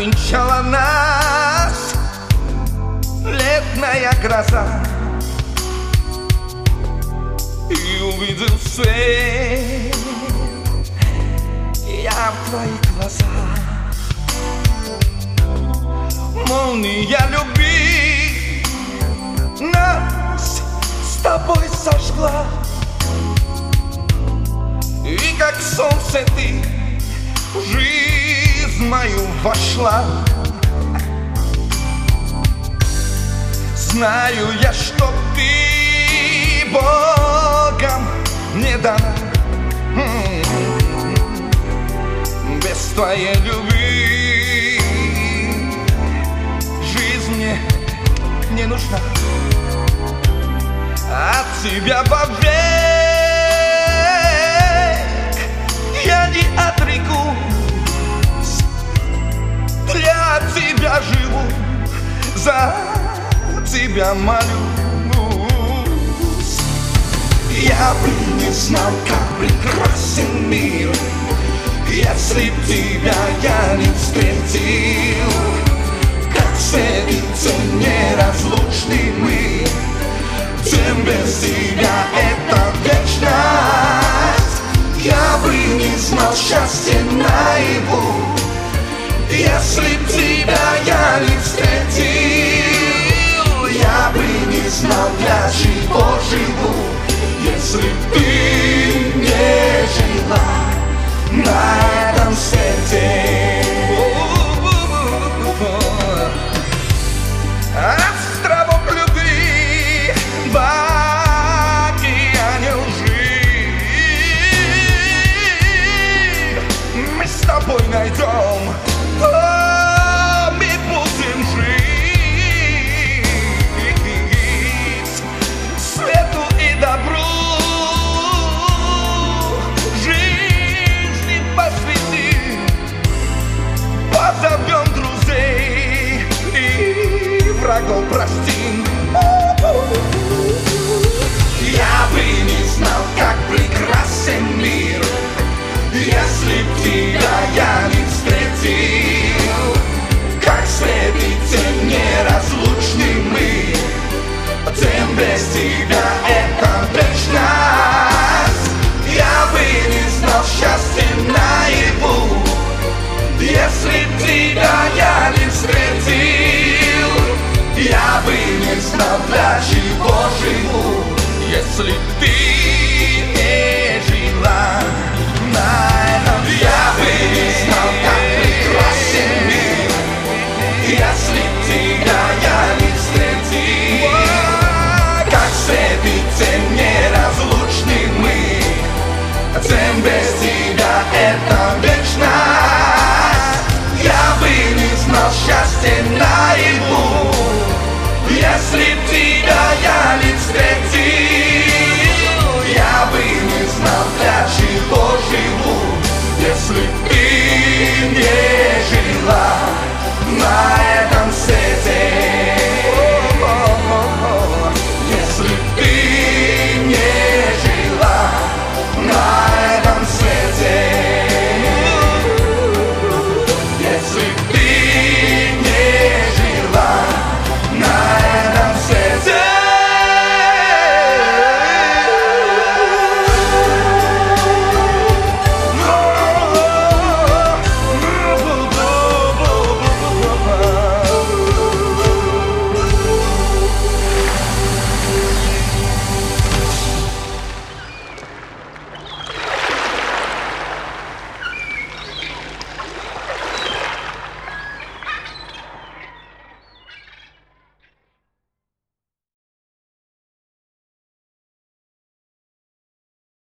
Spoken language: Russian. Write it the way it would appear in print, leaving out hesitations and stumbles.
обвенчала нас летная гроза. И увидел свет я в твоих глазах. Молния любви нас с тобой сожгла. И как солнце ты в жизнь мою вошла. Знаю я, что ты Богом не дана. Без твоей любви жизнь мне не нужна. От тебя вовек я не отрекусь. Для тебя живу, за тебя молюсь. Я бы не знал, как прекрасен мир, если б тебя я не встретил. Как светится неразлучны мы, тем без тебя это вечность. Я бы не знал счастья наяву, если б тебя я не встретил. Я бы не знал, для чего живу, если б ты не жила на этом свете. Островок любви в океане лжи мы с тобой найдем, мы будем жить свету и добру. Жизни посвятим, позовем друзей и врагов простим. Я бы не знал, как прекрасен мир, если б тебя я не встретил. Как светится неразлучны мы, тем без тебя это вечность. Я бы не знал счастья наяву, если б тебя я не встретил. Я бы не знал, для чего живу, если б ты не жила на этом. Я бы не знал, как прекрасен мир, если б тебя я не встретил. Как светится неразлучны мы, тем без тебя это вечность. Я бы не знал счастья